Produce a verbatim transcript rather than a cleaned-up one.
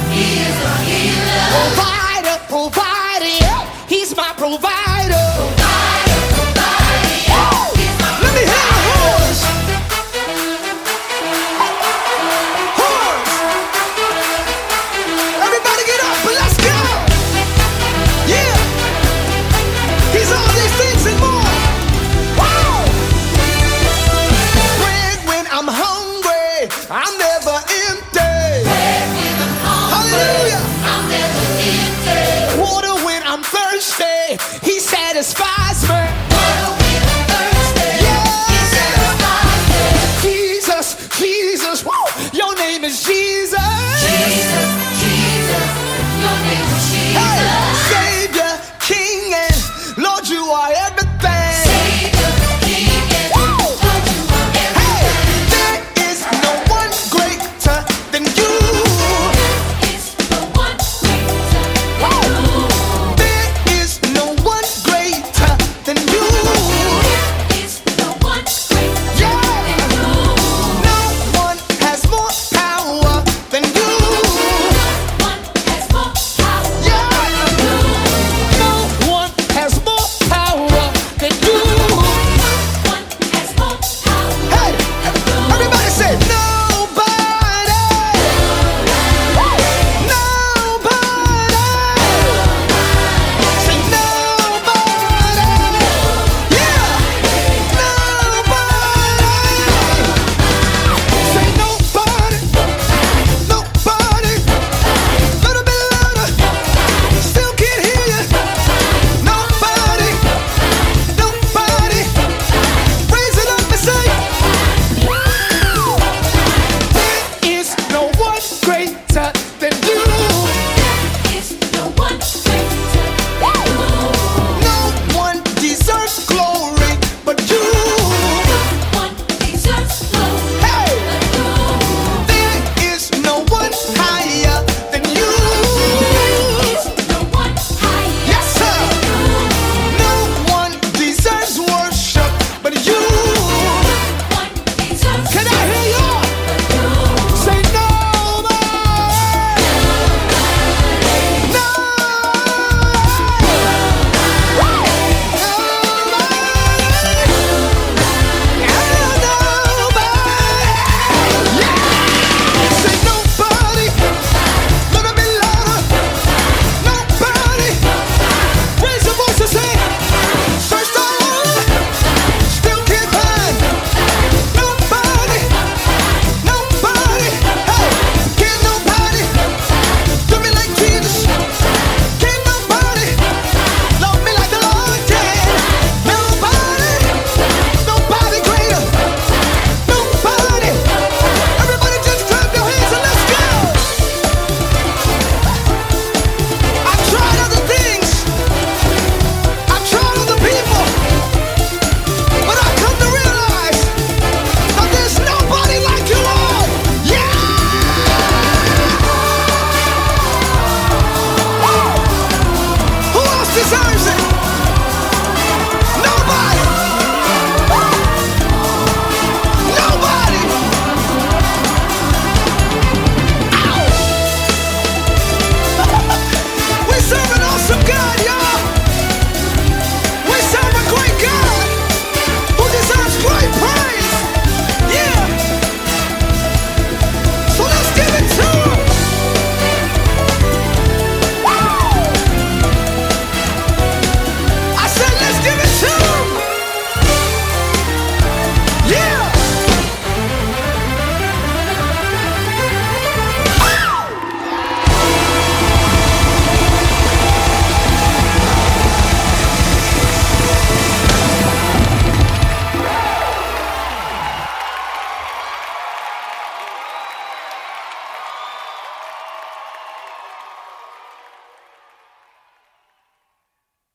He is a healer. Provider, provider, yeah. He's my provider. Provider, provider, yeah. He's my Let me hear a horse. Horse. Everybody get up and let's go. Yeah. He's all these things and more. Wow. Bread when I'm hungry, I'm never empty. bread when I'm hungry. Hallelujah. I'm never empty. Water when I'm thirsty, he satisfies.